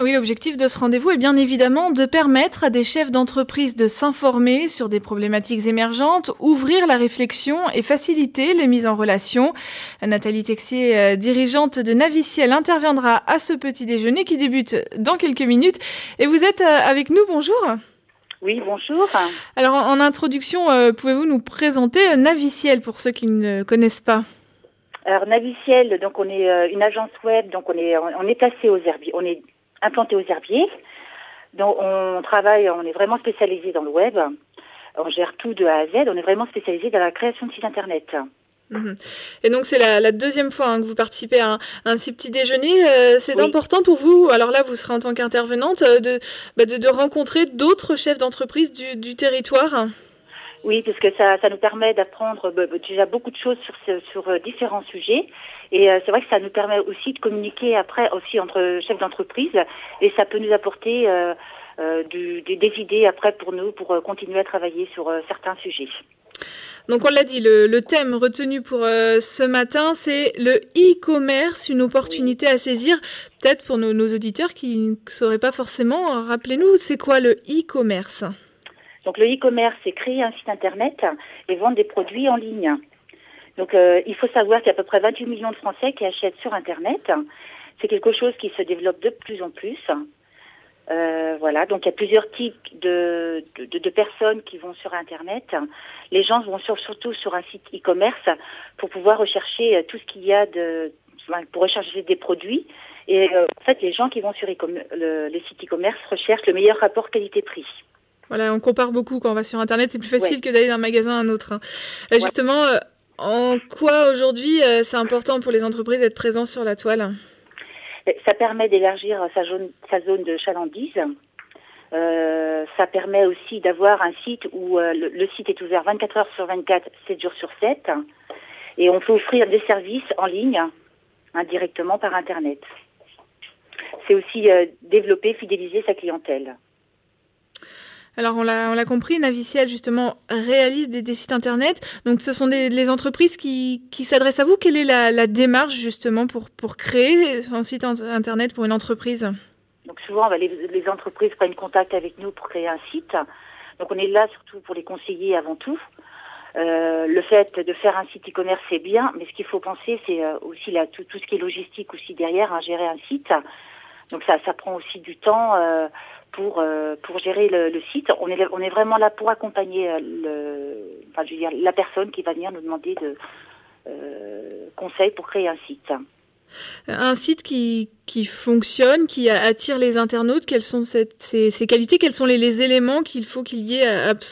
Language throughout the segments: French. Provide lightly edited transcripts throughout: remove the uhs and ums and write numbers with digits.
Oui, l'objectif de ce rendez-vous est bien évidemment de permettre à des chefs d'entreprise de s'informer sur des problématiques émergentes, ouvrir la réflexion et faciliter les mises en relation. Nathalie Texier, dirigeante de Naviciel, interviendra à ce petit déjeuner qui débute dans quelques minutes. Et vous êtes avec nous, bonjour. Oui, bonjour. Alors, en introduction, pouvez-vous nous présenter Naviciel pour ceux qui ne connaissent pas? Alors, Naviciel, donc on est une agence web, donc on est placé aux Herbiers, on est implanté aux Herbiers. Donc on est vraiment spécialisé dans le web. On gère tout de A à Z. On est vraiment spécialisé dans la création de sites internet. Et donc c'est la deuxième fois que vous participez à un si petit déjeuner. C'est important pour vous, alors là vous serez en tant qu'intervenante, de rencontrer d'autres chefs d'entreprise du territoire. Oui, parce que ça nous permet d'apprendre déjà beaucoup de choses sur différents sujets. Et c'est vrai que ça nous permet aussi de communiquer après aussi entre chefs d'entreprise. Et ça peut nous apporter des idées après pour nous, pour continuer à travailler sur certains sujets. Donc on l'a dit, le thème retenu pour ce matin, c'est le e-commerce, une opportunité à saisir. Peut-être pour nos auditeurs qui ne sauraient pas forcément, rappelez-nous, c'est quoi le e-commerce ? Donc le e-commerce, c'est créer un site internet et vendre des produits en ligne. Donc il faut savoir qu'il y a à peu près 28 millions de Français qui achètent sur internet. C'est quelque chose qui se développe de plus en plus. Voilà, donc il y a plusieurs types de personnes qui vont sur internet. Les gens vont surtout sur un site e-commerce pour pouvoir rechercher tout ce qu'il y a pour rechercher des produits. Et en fait, les gens qui vont sur les sites e-commerce recherchent le meilleur rapport qualité-prix. Voilà, on compare beaucoup quand on va sur Internet. C'est plus facile que d'aller d'un magasin à un autre. Justement, en quoi aujourd'hui c'est important pour les entreprises d'être présents sur la toile ? Ça permet d'élargir sa zone de chalandise. Ça permet aussi d'avoir un site où le site est ouvert 24 heures sur 24, 7 jours sur 7. Et on peut offrir des services en ligne, directement par Internet. C'est aussi développer, fidéliser sa clientèle. Alors on l'a compris, Naviciel justement réalise des sites internet. Donc ce sont les entreprises qui s'adressent à vous. Quelle est la démarche justement pour créer un site internet pour une entreprise ? Donc souvent les entreprises prennent contact avec nous pour créer un site. Donc on est là surtout pour les conseiller avant tout. Le fait de faire un site e-commerce c'est bien, mais ce qu'il faut penser c'est aussi tout ce qui est logistique aussi derrière, gérer un site. Donc ça prend aussi du temps pour gérer le site. On est vraiment là pour accompagner la personne qui va venir nous demander de conseils pour créer un site. Un site qui fonctionne, qui attire les internautes, quelles sont ses qualités, quels sont les éléments qu'il faut qu'il y ait absolument ?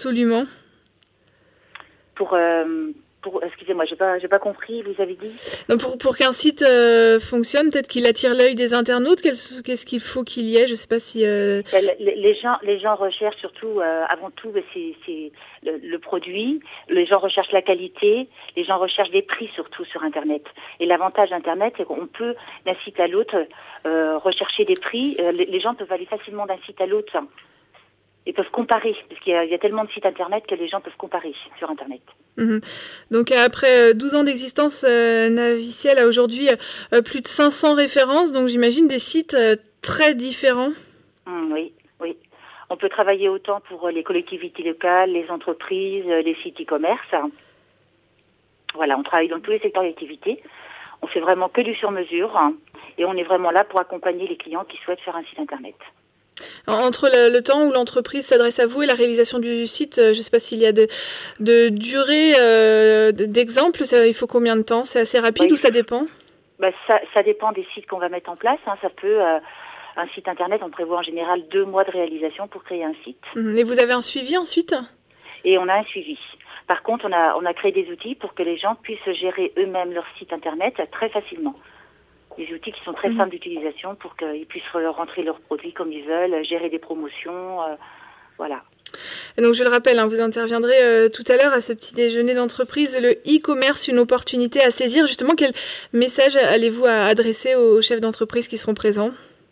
Excusez-moi, j'ai pas compris, vous avez dit. Donc pour qu'un site fonctionne, peut-être qu'il attire l'œil des internautes, qu'est-ce qu'il faut qu'il y ait ? Je sais pas si... Les gens recherchent surtout, avant tout, c'est le produit, les gens recherchent la qualité, les gens recherchent des prix surtout sur Internet. Et l'avantage d'Internet, c'est qu'on peut, d'un site à l'autre, rechercher des prix. Les gens peuvent aller facilement d'un site à l'autre. Ils peuvent comparer, parce qu'il y a tellement de sites Internet que les gens peuvent comparer sur Internet. Donc après 12 ans d'existence, Naviciel a aujourd'hui plus de 500 références, donc j'imagine des sites très différents. Oui. On peut travailler autant pour les collectivités locales, les entreprises, les sites e-commerce. Voilà, on travaille dans tous les secteurs d'activité. On fait vraiment que du sur-mesure et on est vraiment là pour accompagner les clients qui souhaitent faire un site Internet. Entre le temps où l'entreprise s'adresse à vous et la réalisation du site, je ne sais pas s'il y a de durée d'exemple, il faut combien de temps ? C'est assez rapide ou ça dépend ? Ça dépend des sites qu'on va mettre en place. Ça peut, un site internet, on prévoit en général 2 mois de réalisation pour créer un site. Et vous avez un suivi ensuite ? Et on a un suivi. Par contre, on a créé des outils pour que les gens puissent gérer eux-mêmes leur site internet très facilement. Des outils qui sont très simples d'utilisation pour qu'ils puissent rentrer leurs produits comme ils veulent, gérer des promotions, voilà. Et donc je le rappelle, vous interviendrez tout à l'heure à ce petit déjeuner d'entreprise, le e-commerce, une opportunité à saisir. Justement, quel message allez-vous adresser aux chefs d'entreprise qui seront présents ?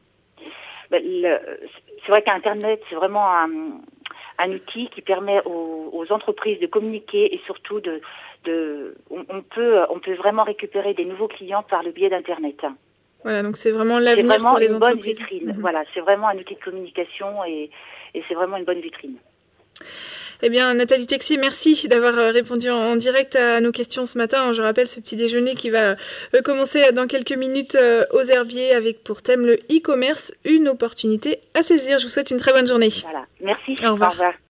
C'est vrai qu'Internet, c'est vraiment un outil qui permet aux entreprises de communiquer et surtout on peut vraiment récupérer des nouveaux clients par le biais d'Internet. Voilà, donc c'est vraiment l'avenir pour les entreprises. C'est vraiment une bonne vitrine. Voilà, c'est vraiment un outil de communication et c'est vraiment une bonne vitrine. Eh bien, Nathalie Texier, merci d'avoir répondu en direct à nos questions ce matin. Je rappelle ce petit déjeuner qui va commencer dans quelques minutes aux Herbiers avec pour thème le e-commerce, une opportunité à saisir. Je vous souhaite une très bonne journée. Voilà, merci. Au revoir. Au revoir.